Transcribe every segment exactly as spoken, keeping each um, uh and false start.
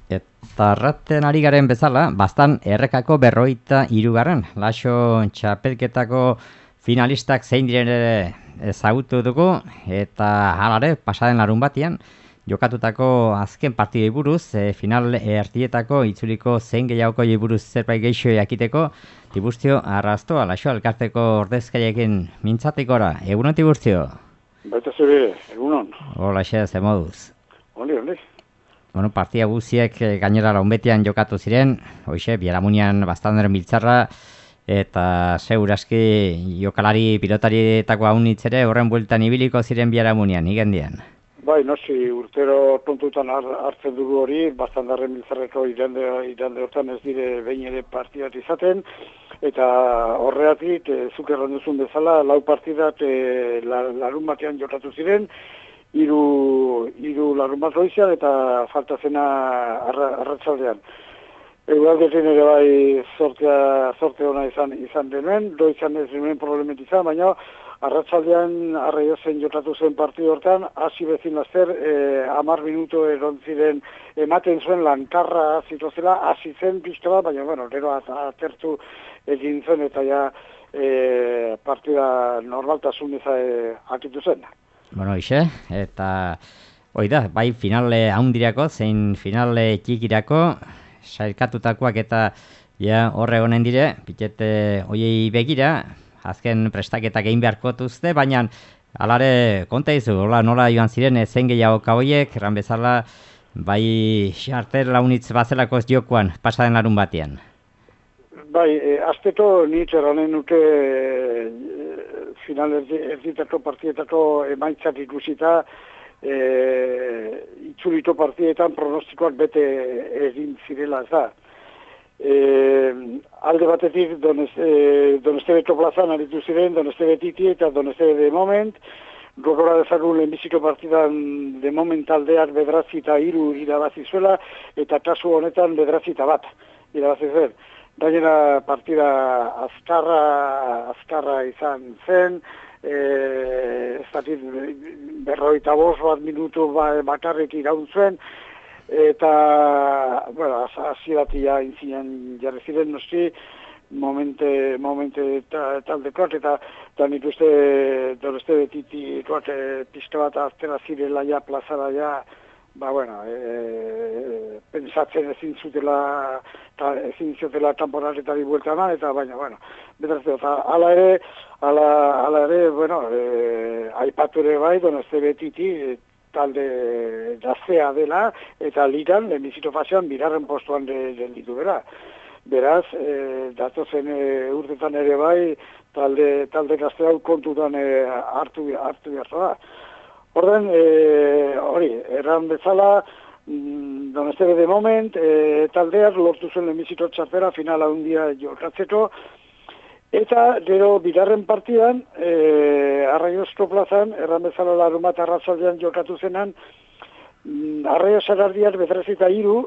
Eta arraten ari garen bezala, bastan errekako berroita hirugarren Laxo txapelketako finalistak zein diren ere ezagutu dugu, eta halare pasaden larun batian, jokatutako azken partidei buruz, e, final erdietako itzuliko zein gehiagoko buruz zerbait geixo jakiteko, Tiburtzio Arrastoa, Laxo elkarteko ordezkaiekin mintzatikora. Egunon, Tiburtzio? Baita zure, egunon. Hola, xe, ze moduz? Oli, oli. Bueno, partia guziek gainera launbetian jokatu ziren, hoxe, Biaramunian bastanderen biltzarra, eta seguraski jokalari pilotarietako haunitz ere horren bueltan ibiliko ziren Biaramunian, igendian. Bai, nosi, urtero tontutan hartzen dugu hori, bastandarren biltzarreko irande, irande hortan ez dire behin ere partidat izaten, eta horreatik, e, zuk erran duzun bezala, lau partidat e, la, larun batean jokatu ziren, Hiru, hiru larun bat goizean eta falta zena arra, arratsaldean. Egualdetin ere bai sortea, sorte ona izan, izan denuen, doizan ez denuen problemet izan, baina arratsaldean Arraiozen jokatu zen partidu hortan, hasi bezin laster, e, amar minuto eron ziren ematen zuen lankarra zituzela, hasi zen piztoa, baina bueno, gero atertu egin zen eta ja e, partida normaltasun eza e, akitu zen. Bueno, hoxe, eta hoi da, bai finale haundirako, zein finale txikirako, sailkatutakoak eta ja horre honen dire, pitete hoiei begira, azken prestaketak egin beharko duzte, baina alare konta izu, hola, nola joan ziren zein gehiago horiek, erran bezala, bai xartel launitz bazelakoz jokoan, pasaden larun batean. Bai, e, azteto nitz erranen nuke e, final erditako partietako emaitzat ikusita, e, itzulito partietan pronostikoak bete egin zirela ez da. E, alde batetik Doneste, Donestebeto plazan aritu ziren, Donestebe Titi eta Donestebe de Moment, gogora dezagun lehenbiziko partidan de Moment aldeak bedratzi eta hiru irabazi zuela, eta kasu honetan bedratzi eta bat irabazi zen. Gainera partida azkarra, azkarra izan zen, e, ez dakit berroita bost bat minutu bakarrik iraun zuen, eta, bueno, aziratia intzinen jarri ziren noski, momente, momente ta, taldekoak, eta eta nik uste Doneste betitikoak e, pizka bat aztera zirela ja, plazara ja, ba, bueno, e, pensatzen ezin zutela, ta, ezin zutela temporaletari buelta eman, eta baina, bueno, betrazte, eta ala ere, ala, ala ere, bueno, e, aipatu ere bai, Doneste betiti, e, talde gaztea dela, eta liran, lehenbizito fasean, birarren postuan den ditu bera. Beraz, e, datozen e, urtetan ere bai, talde, talde gaztea kontutan e, hartu, hartu behartu da. Orden, e, hori, erran bezala, mm, Donestebe de Moment, e, taldeak lortu zuen lehenbizito txartera finala handia jokatzeko, eta gero bigarren partidan, e, Arraiozko plazan, erran bezala larun bat arratzaldean jokatu zenan, mm, Arraio Sagardiak bedratzi eta hiru,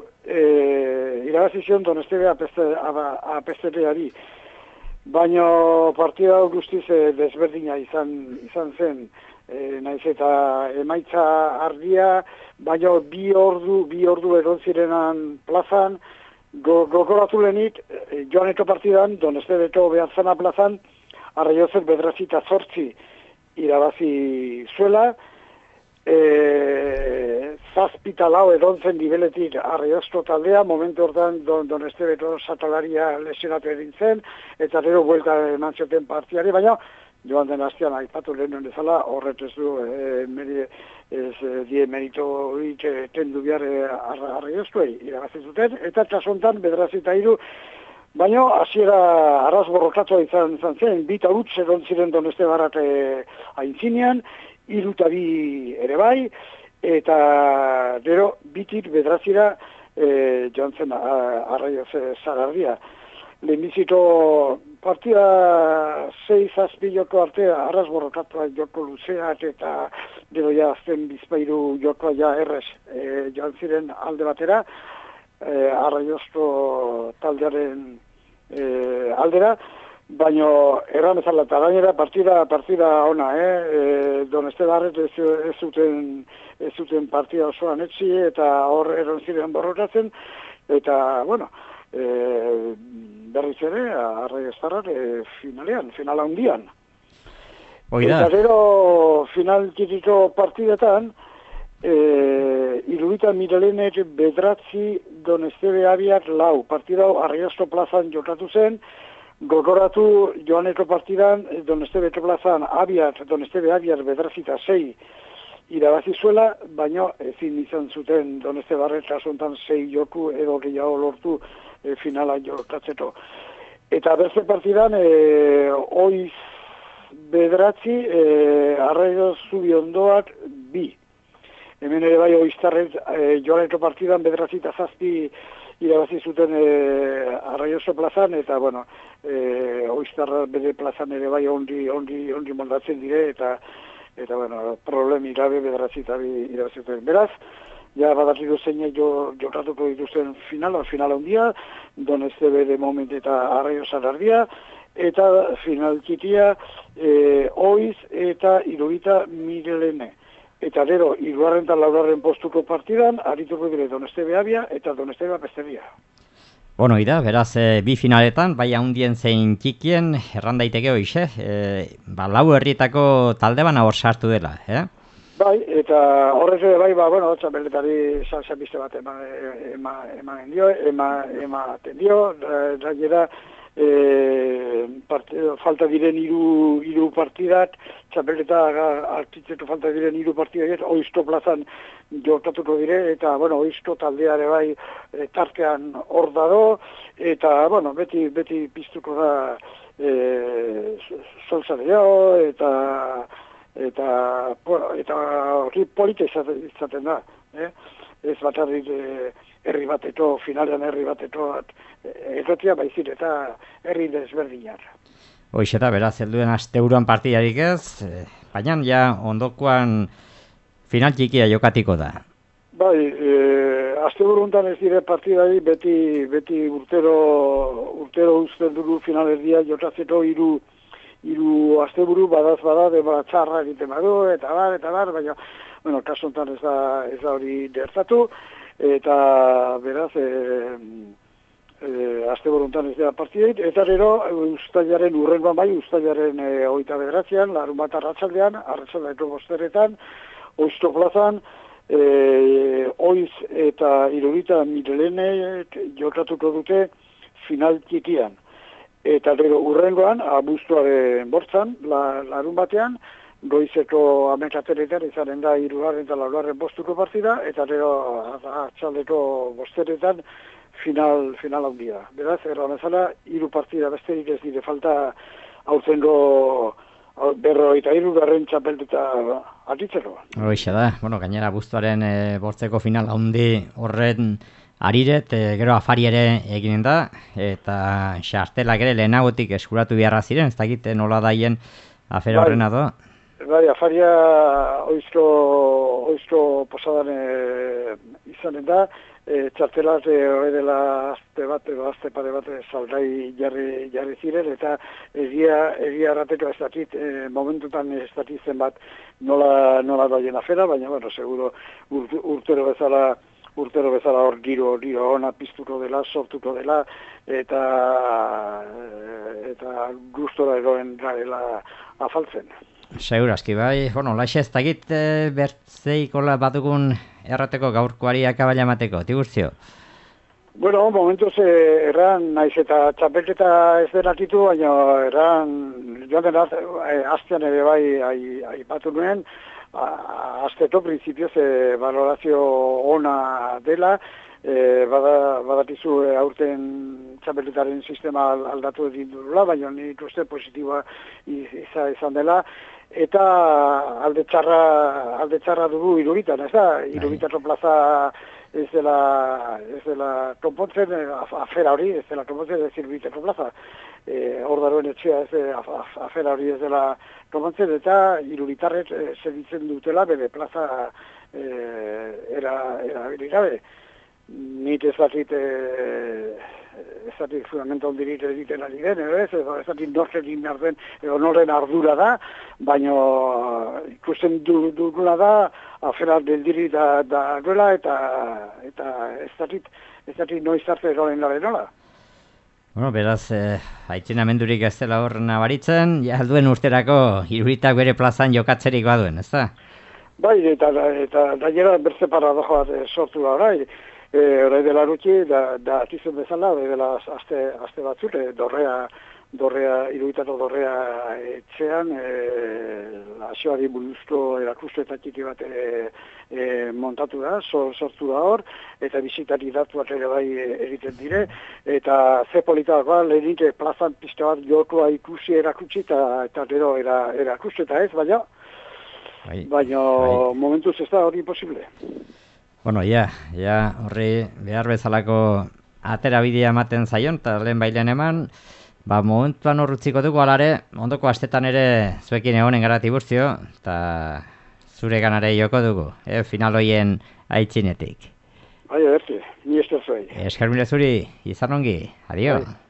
e, irabazizion Donestebe apesteteari. Baina partida guztiz e, desberdina izan, izan zen, E, naiz eta emaitza argia, baina bi ordu, bi ordu egon zirenan plazan, go, gogoratu lehenik, e, joaneko partidan, Donestebeko behatzana plazan, Arraiozek bedratzi eta zortzi irabazi zuela, e, zazpita lau egon zen nibeletik Arraiozko taldea, momentu hortan don, Donestebeko satalaria lesionatu egin zen, eta gero buelta eman zioten partiari, baina joan den hastian aipatu lehenen bezala, horret ez du e, meri, ez e, die merito horiek tendu behar e, Arraiozkoei irabazi zuten, eta kasontan bedratzi eta hiru, baina hasiera arras borrokatua izan, izan zen, bita utz egon ziren Doneste barrat e, aintzinean, hiru eta bi ere bai, eta gero bitik bedratzira e, joan zen Arraioz Sagardia. Lehenbiziko partida sei zazpi joko artea, arras borrokatua joko luzeak eta gero ja azten bizpairu jokoa ja errez e, joan ziren alde batera, e, Arraiozko taldearen e, aldera, baina erran bezala, eta gainera partida, partida ona, eh? E, Doneste Barret ez, ez, zuten, ez zuten partida osoan etzi, eta hor eron ziren borrotatzen, eta, bueno, e, berriz ere, Arrai Estarrak e, finalean, finala hundian. Oida. Eta gero final titito partidetan, e, irudita Mirelenek bedratzi Donestebe abiak lau. Partida Arriasto plazan jokatu zen, gogoratu joaneko partidan Donestebe plazan abiak, Donestebe abiak bedrazita sei irabazi zuela, baina ezin izan zuten Doneste Barret kasuntan sei joku edo gehiago lortu e, finala jokatzeko. Eta beste partidan, e, oiz bedratzi, e, Arraio Zubiondoak bi. Hemen ere bai oiztarret e, joaneko partidan bedratzi eta zazpi irabazi zuten e, Arraioso plazan, eta bueno, e, oiztarra bere plazan ere bai ondi, ondi, ondi moldatzen dire, eta eta bueno, problemi gabe bedratzi eta bi irabazi zuten. Beraz, ja badakigu zeinek jo, jokatuko dituzten finala, finala handia, Donestebe de moment eta Arraio Sarardia, eta final txitia e, oiz eta irudita Mirelene. Eta gero, hirugarren eta laugarren postuko partidan, arituko dire Donestebe abia eta Donestebe besteria. Bueno, ida, beraz, e, bi finaletan, bai handien zein txikien, erran daiteke hoize, e, ba, lau herrietako talde bana hor sartu dela, eh? Bai, eta horrez ere bai, ba, bueno, txapeletari salsa biste bat eman ema, ema dio, ema, ema dio, gainera, e, parte, falta diren hiru hiru partidak, txapeleta artitzeko falta diren hiru partidak, oizto plazan jokatuko dire, eta, bueno, oizto taldeare bai e, tartean hor dago, eta, bueno, beti, beti piztuko da e, salsa dio, eta eta eta hori polita izaten da, eh? Ez bakarrik eh, herri bateko, finalean herri bateko errotia baizik eta herri desberdinak. Hoize da, beraz, helduen asteuruan partidarik ez, eh, baina ja ondokoan final txikia jokatiko da. Bai, eh, asteburu hontan ez dire partidari beti beti urtero urtero uzten dugu finalerdia jokatzeko hiru hiru asteburu badaz bada de txarra egiten badu, eta bar, eta bar, baina, bueno, kasu honetan ez da, ez da hori gertatu, eta beraz, e, e, asteburu honetan ez da partideit, eta gero, ustailaren urrengoan bai, ustailaren e, oita bederatzean, larun bat arratsaldean, arratsaldeako bosteretan, oizto plazan, e, oiz eta irudita Mirelene jokatuko dute final txikian. Eta gero urrengoan, abuztuaren bortzan, la, larun batean, goizeko amekateretan izanen da hirugarren eta laugarren postuko partida, eta gero atxaldeko bosteretan final, final handia. Beraz, erran ezala, hiru partida besterik ez dire falta aurtengo berrogeita hirugarren txapelketa atitzeko. Hoixe da, bueno, gainera abuztuaren e, bortzeko final handi horren Ariret, e, gero afari ere eginen da, eta xartelak ere lehenagotik eskuratu beharra ziren, ez dakit nola daien afera bai, horrena do? Bai, afaria oizko, oizko posadan e, izanen da, e, txartelak e, hori dela azte bat, edo azte pare bat salgai jarri, jarri ziren, eta egia, egia errateko ez dakit, e, momentutan ez dakit zenbat nola, nola daien afera, baina, bueno, seguro urt, urtero bezala urtero bezala hor giro, giro ona piztuko dela, sortuko dela, eta eta gustora eroen garela afaltzen. Segurazki, bai, bueno, laxe ez dakit e, bertzeikola batugun errateko gaurkoari akabala emateko, Tiburtzio? Bueno, momentuz eh, erran, naiz eta txapelketa ez denatitu, baina erran, joan den aztean ere bai aipatu nuen, azteto prinsipioz e, valorazio ona dela, e, bada, badakizu e, aurten txapelketaren sistema aldatu egin dugula, baina nik uste positiboa izan, izan dela, eta alde txarra, alde txarra dugu irubitan, ez da? Irubitako plaza ez dela, ez dela konpontzen, afera hori ez dela konpontzen, ez irubitako plaza. E, hor daroen etxea ez afera hori ez dela konpontzen, eta irubitarrek e, zeditzen dutela bere plaza e, era, era gabe. Nik ez dakit e, ez zatik fundamento ondirit egiten ari den, edo ez, edo ez zatik nortzen egin behar den, edo noren ardura da, baina ikusten du, dugula da, afera deldiri da, da duela, eta, eta ez zatik, ez zatik noiz arte erolen lare nola. Bueno, beraz, eh, aitzinamendurik ez dela hor nabaritzen, ja duen urterako iruritak bere plazan jokatzerik baduen, ez da? Bai, eta, eta gainera berze paradoja bat sortu da orai, e, orai dela ruki, da, da atizun bezala, orai dela aste, aste batzut, e, dorrea, dorrea, iruditako dorrea etxean, e, asioari buruzko erakuste txiki bat e, e, montatu da, sor, sortu da hor, eta bizitari datuak ere bai egiten dire, eta ze polita bat, lehenik plazan piste bat jokoa ikusi erakutsi, eta, eta gero era, erakuste eta ez, baina, Bai, baina bai. momentuz ez da hori posible. Bueno, ja, ja horri behar bezalako atera bidea ematen zaion, eta lehen bailen eman, ba, momentuan horrutziko dugu alare, ondoko astetan ere zuekin egonen gara Tiburtzio, eta zure ganare joko dugu, eh, final hoien aitzinetik. Bai, ederki, ni esker zuei. Esker mile zuri, izan ongi, adio. Bai.